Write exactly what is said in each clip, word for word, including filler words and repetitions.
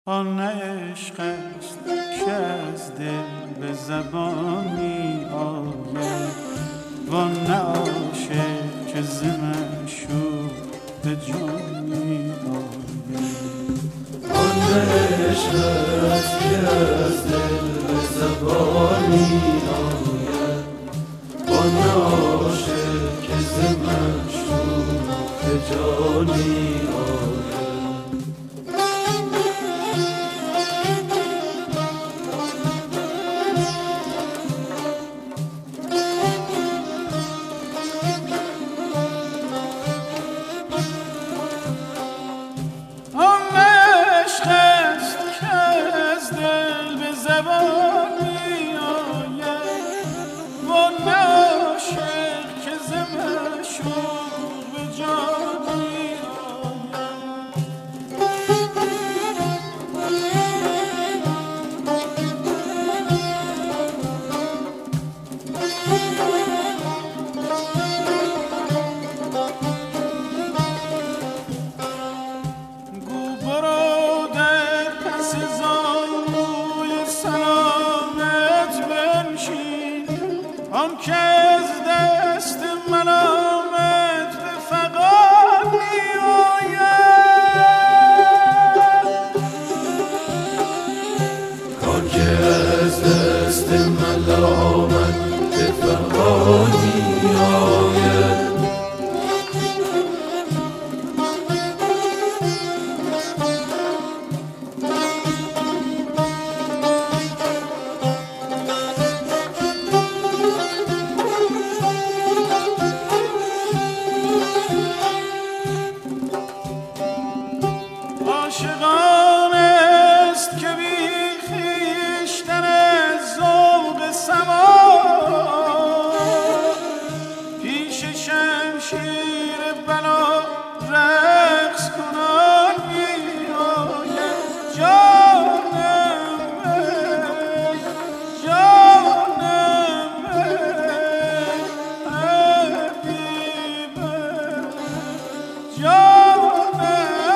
آن عشق است که از دل به زبانی آید وان نه عاشق که ز معشوق به جانی آید. آن عشق است که از دل به زبانی آید وان نه عاشق که ز معشوق به جانی آید. آن که از دست ملامت به فغان می آید آن که از دست ملامت به فغان می آید. عاشقان است که بی خویشتن از ذوق سما پیش شمشیر بلا رقص کنان می آید. جانم ای جانم ای حبیبم جانم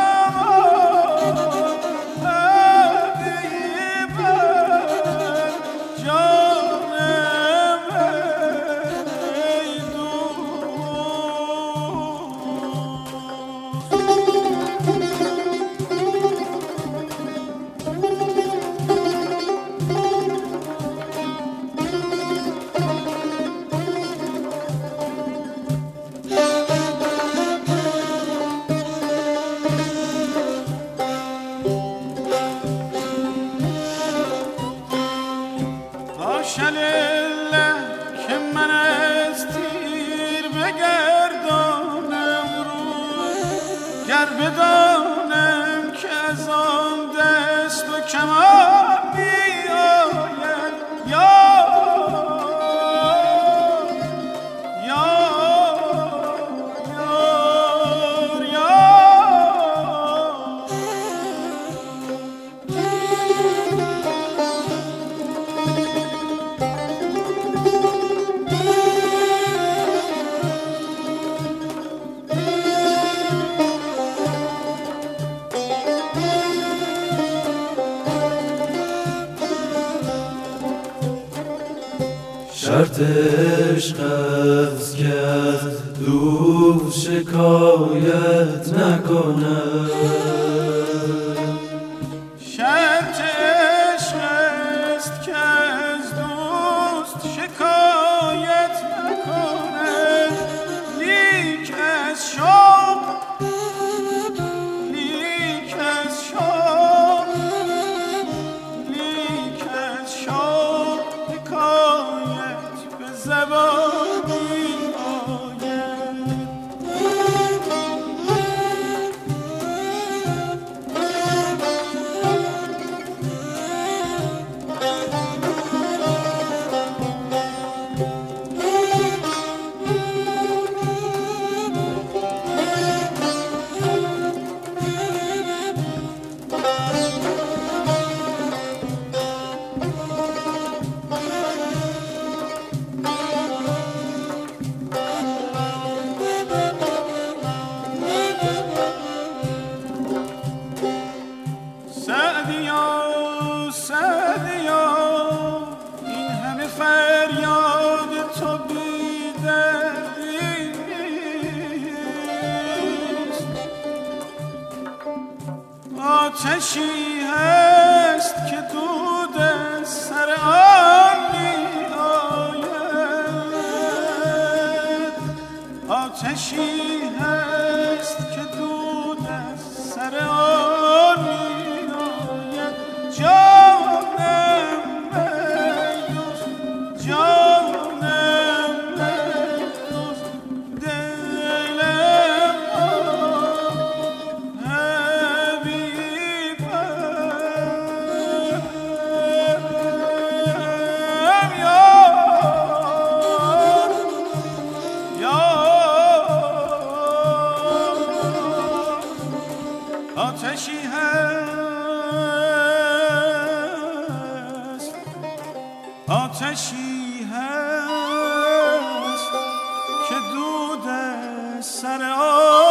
الله که من از تیر بگردانم روی گر بدانم که از آن دست و کمان می آید. یا شرط عشق است که از دوست شکایت نکند. شرط عشق است که از دوست شکایت نکند لیک از شوق لیک از شوق لیک از شوق حکایت به زبانی آید. سعدیا سعدیا این همه فریاد تو بی‌دردیست. آتشی هست که دود از سر آن می آید، آتشی هست که دود از سر آن می آید. جانم بیدوز جانم بیدوز دلم حبیبم یا آتشی هست آتشی هست که دود سر آن